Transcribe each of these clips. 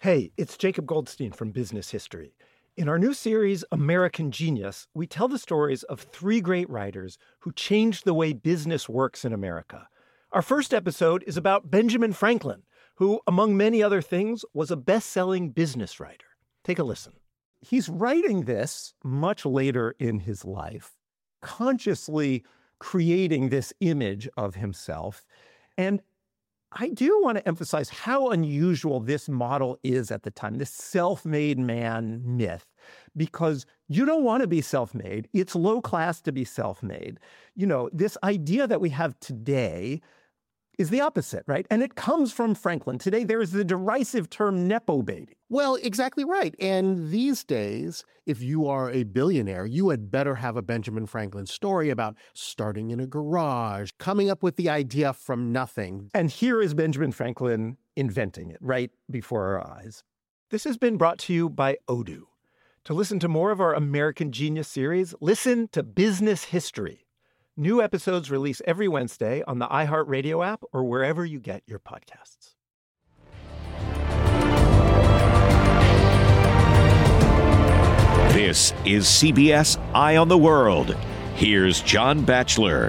Hey, it's Jacob Goldstein from Business History. In our new series, American Genius, we tell the stories of three great writers who changed the way business works in America. Our first episode is about Benjamin Franklin, who, among many other things, was a best-selling business writer. Take a listen. He's writing this much later in his life, consciously creating this image of himself. And I do want to emphasize how unusual this model is at the time, this self-made man myth, because you don't want to be self-made. It's low class to be self-made. You know, this idea that we have today is the opposite, right? And it comes from Franklin. Today, there is the derisive term nepo baby. Well, exactly right. And these days, if you are a billionaire, you had better have a Benjamin Franklin story about starting in a garage, coming up with the idea from nothing. And here is Benjamin Franklin inventing it right before our eyes. This has been brought to you by Odoo. To listen to more of our American Genius series, listen to Business History. New episodes release every Wednesday on the iHeartRadio app or wherever you get your podcasts. This is CBS Eye on the World. Here's John Batchelor.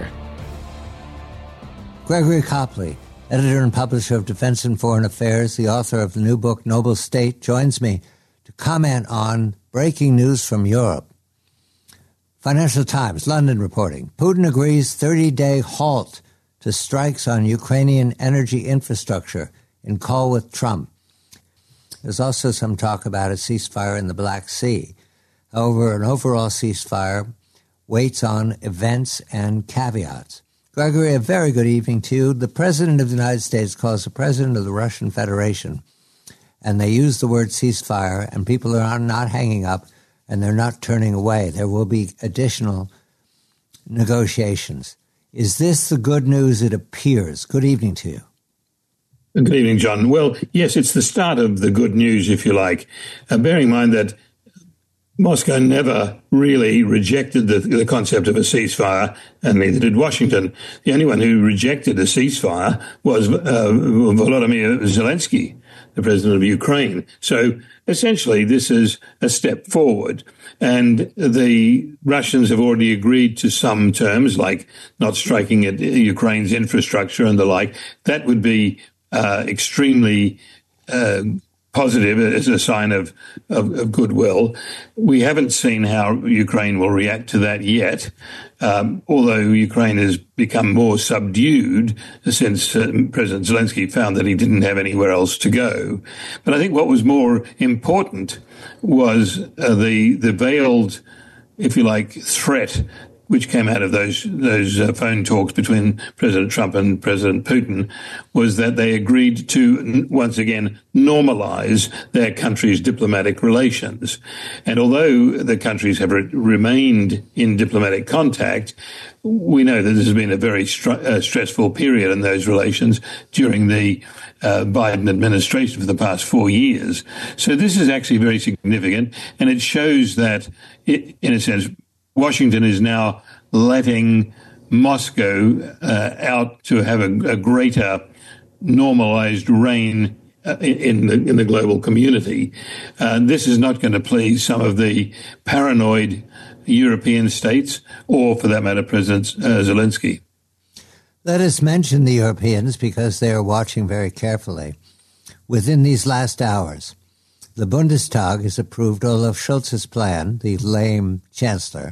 Gregory Copley, editor and publisher of Defense and Foreign Affairs, the author of the new book Noble State, joins me to comment on breaking news from Europe. Financial Times, London reporting. Putin agrees 30-day halt to strikes on Ukrainian energy infrastructure in call with Trump. There's also some talk about a ceasefire in the Black Sea. However, an overall ceasefire waits on events and caveats. Gregory, a very good evening to you. The President of the United States calls the President of the Russian Federation, and they use the word ceasefire, and people are not hanging up, and they're not turning away. There will be additional negotiations. Is this the good news it appears? Good evening to you. Good evening, John. Well, yes, it's the start of the good news, if you like. Bearing in mind that Moscow never really rejected the concept of a ceasefire, and neither did Washington. The only one who rejected a ceasefire was Volodymyr Zelensky, the president of Ukraine. So essentially, this is a step forward. And the Russians have already agreed to some terms, like not striking at Ukraine's infrastructure and the like. That would be extremely positive as a sign of goodwill. We haven't seen how Ukraine will react to that yet, although Ukraine has become more subdued since President Zelensky found that he didn't have anywhere else to go. But I think what was more important was the veiled, if you like, threat which came out of those phone talks between President Trump and President Putin, was that they agreed to, once again, normalize their countries' diplomatic relations. And although the countries have remained in diplomatic contact, we know that this has been a very stressful period in those relations during the Biden administration for the past 4 years. So this is actually very significant, and it shows that, in a sense, Washington is now letting Moscow out to have a greater normalized reign in the global community. This is not going to please some of the paranoid European states, or for that matter, President Zelensky. Let us mention the Europeans because they are watching very carefully. Within these last hours, the Bundestag has approved Olaf Scholz's plan, the lame chancellor,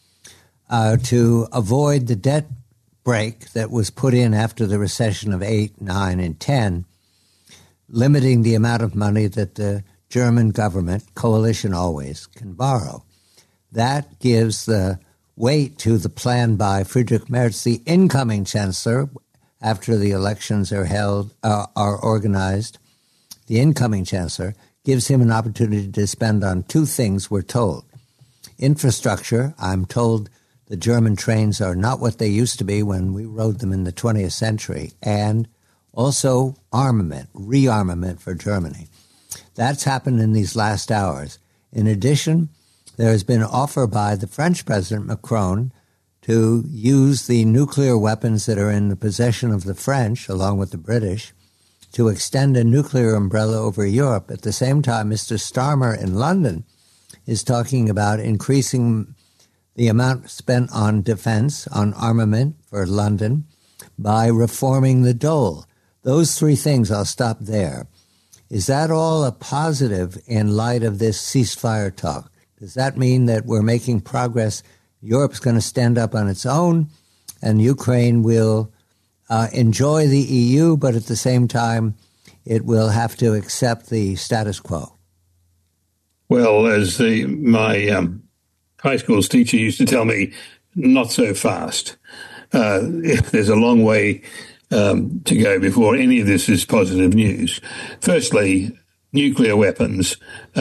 to avoid the debt brake that was put in after the recession of 8, 9, and 10, limiting the amount of money that the German government, coalition always, can borrow. That gives the weight to the plan by Friedrich Merz, the incoming chancellor, after the elections are organized. The incoming chancellor gives him an opportunity to spend on two things, we're told. Infrastructure, I'm told the German trains are not what they used to be when we rode them in the 20th century, and also armament, rearmament for Germany. That's happened in these last hours. In addition, there has been an offer by the French President Macron to use the nuclear weapons that are in the possession of the French, along with the British, to extend a nuclear umbrella over Europe. At the same time, Mr. Starmer in London is talking about increasing the amount spent on defense, on armament for London, by reforming the dole. Those three things, I'll stop there. Is that all a positive in light of this ceasefire talk? Does that mean that we're making progress? Europe's going to stand up on its own, and Ukraine will enjoy the EU, but at the same time, it will have to accept the status quo? Well, as my high school's teacher used to tell me, not so fast. There's a long way to go before any of this is positive news. Firstly, nuclear weapons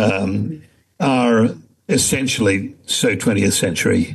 are essentially so 20th century.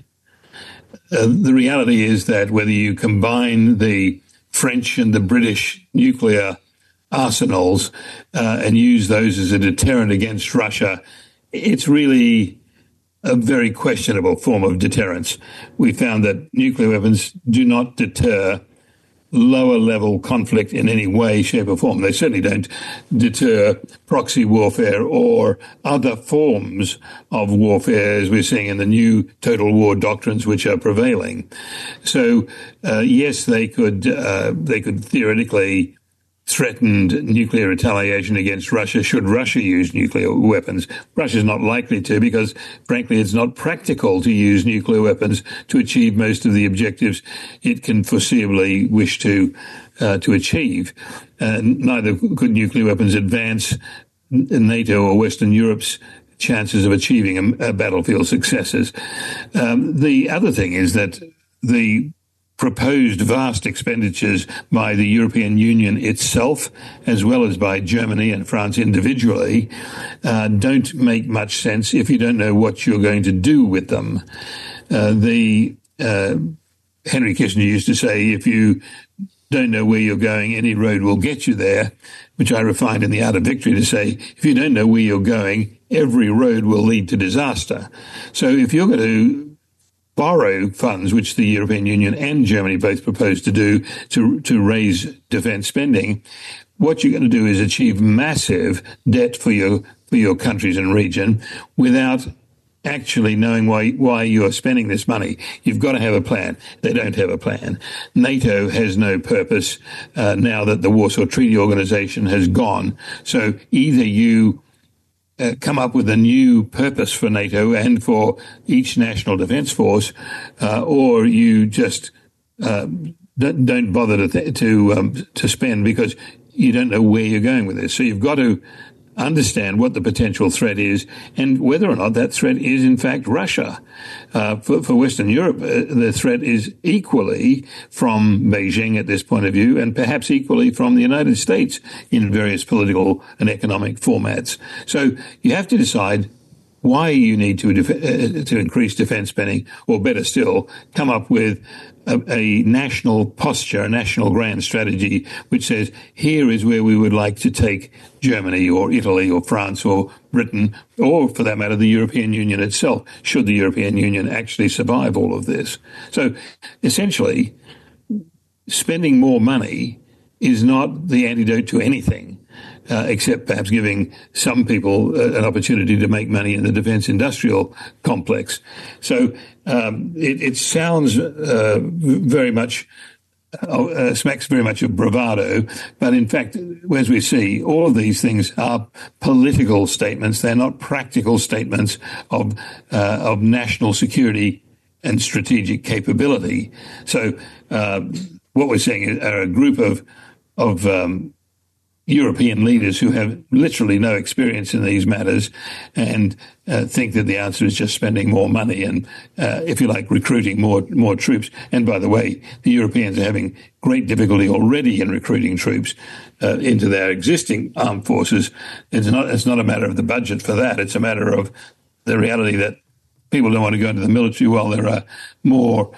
The reality is that whether you combine the French and the British nuclear arsenals and use those as a deterrent against Russia, it's really a very questionable form of deterrence. We found that nuclear weapons do not deter lower-level conflict in any way, shape, or form. They certainly don't deter proxy warfare or other forms of warfare, as we're seeing in the new total war doctrines which are prevailing. So, yes, they could theoretically threatened nuclear retaliation against Russia should Russia use nuclear weapons. Russia's not likely to because, frankly, it's not practical to use nuclear weapons to achieve most of the objectives it can foreseeably wish to achieve. Neither could nuclear weapons advance NATO or Western Europe's chances of achieving battlefield successes. The other thing is that the proposed vast expenditures by the European Union itself, as well as by Germany and France individually, don't make much sense if you don't know what you're going to do with them. Henry Kissinger used to say, if you don't know where you're going, any road will get you there, which I refined in The Art of Victory to say, if you don't know where you're going, every road will lead to disaster. So if you're going to borrow funds, which the European Union and Germany both propose to do to raise defense spending, what you're going to do is achieve massive debt for your countries and region without actually knowing why you're spending this money. You've got to have a plan. They don't have a plan. NATO has no purpose now that the Warsaw Treaty Organization has gone. So either you come up with a new purpose for NATO and for each national defense force, or you just don't bother to spend because you don't know where you're going with this. So you've got to understand what the potential threat is and whether or not that threat is in fact Russia. For Western Europe, the threat is equally from Beijing at this point of view, and perhaps equally from the United States in various political and economic formats. So you have to decide why you need to increase defense spending, or better still, come up with a national posture, a national grand strategy, which says, here is where we would like to take Germany or Italy or France or Britain, or for that matter, the European Union itself, should the European Union actually survive all of this. So essentially, spending more money is not the antidote to anything. Except perhaps giving some people an opportunity to make money in the defense industrial complex. So it sounds very much, smacks very much of bravado, but in fact, as we see, all of these things are political statements. They're not practical statements of national security and strategic capability. So what we're seeing are a group of European leaders who have literally no experience in these matters and think that the answer is just spending more money and, if you like, recruiting more troops. And by the way, the Europeans are having great difficulty already in recruiting troops into their existing armed forces. It's not a matter of the budget for that. It's a matter of the reality that people don't want to go into the military while there are more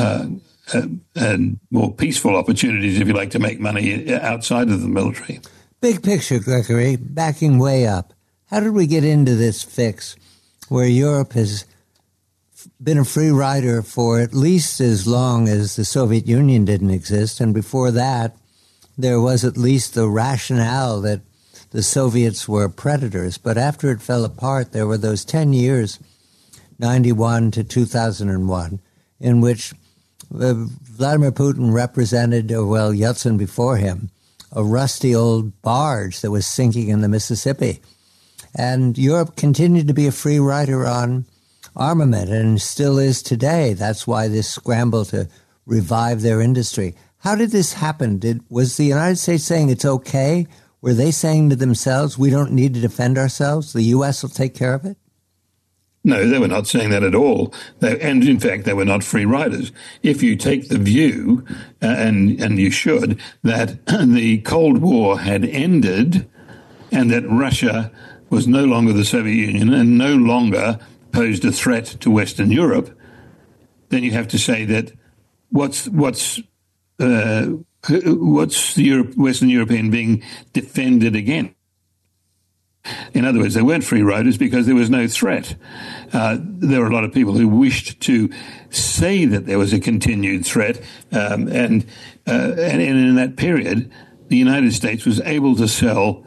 and more peaceful opportunities, if you like, to make money outside of the military. Big picture, Gregory, backing way up. How did we get into this fix where Europe has been a free rider for at least as long as the Soviet Union didn't exist, and before that, there was at least the rationale that the Soviets were predators. But after it fell apart, there were those 10 years, 91 to 2001, in which Vladimir Putin represented, or well, Yeltsin before him, a rusty old barge that was sinking in the Mississippi. And Europe continued to be a free rider on armament and still is today. That's why this scramble to revive their industry. How did this happen? Was the United States saying it's okay? Were they saying to themselves, we don't need to defend ourselves? The U.S. will take care of it? No, they were not saying that at all. And in fact, they were not free riders. If you take the view, and you should, that the Cold War had ended and that Russia was no longer the Soviet Union and no longer posed a threat to Western Europe, then you have to say that what's the Western European being defended against? In other words, they weren't free riders because there was no threat. There were a lot of people who wished to say that there was a continued threat, and in that period, the United States was able to sell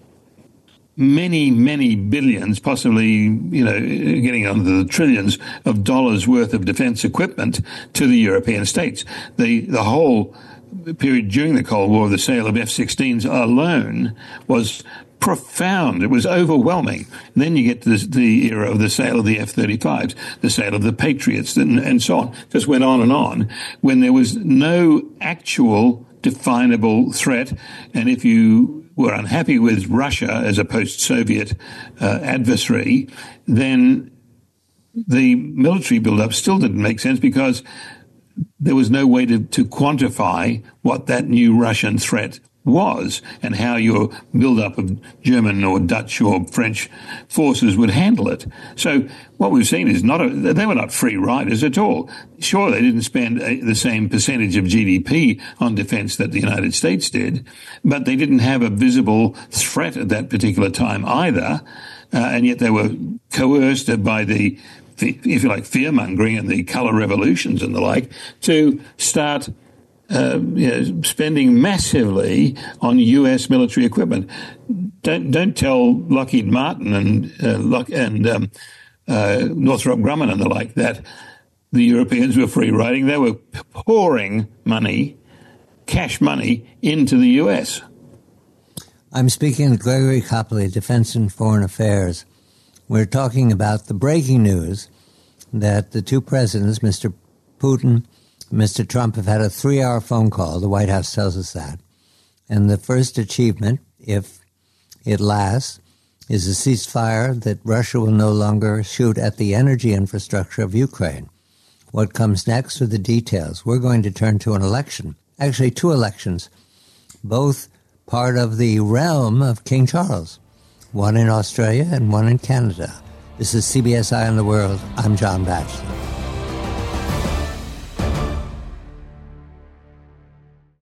many, many billions, possibly, getting onto the trillions of dollars worth of defense equipment to the European states. The whole period during the Cold War, the sale of F-16s alone was profound. It was overwhelming. And then you get to the era of the sale of the F-35s, the sale of the Patriots, and so on. Just went on, when there was no actual definable threat. And if you were unhappy with Russia as a post-Soviet adversary, then the military build-up still didn't make sense because there was no way to quantify what that new Russian threat was and how your build-up of German or Dutch or French forces would handle it. So what we've seen is they were not free riders at all. Sure, they didn't spend the same percentage of GDP on defense that the United States did, but they didn't have a visible threat at that particular time either, and yet they were coerced by the, if you like, fear-mongering and the colour revolutions and the like to start spending massively on U.S. military equipment. Don't tell Lockheed Martin and Northrop Grumman and the like that the Europeans were free riding. They were pouring money, cash money, into the U.S. I'm speaking to Gregory Copley, Defense and Foreign Affairs. We're talking about the breaking news that the two presidents, Mr. Putin Mr. Trump, have had a 3-hour phone call. The White House tells us that. And the first achievement, if it lasts, is a ceasefire that Russia will no longer shoot at the energy infrastructure of Ukraine. What comes next are the details. We're going to turn to an election, actually 2 elections, both part of the realm of King Charles, one in Australia and one in Canada. This is CBS Eye on the World. I'm John Batchelor.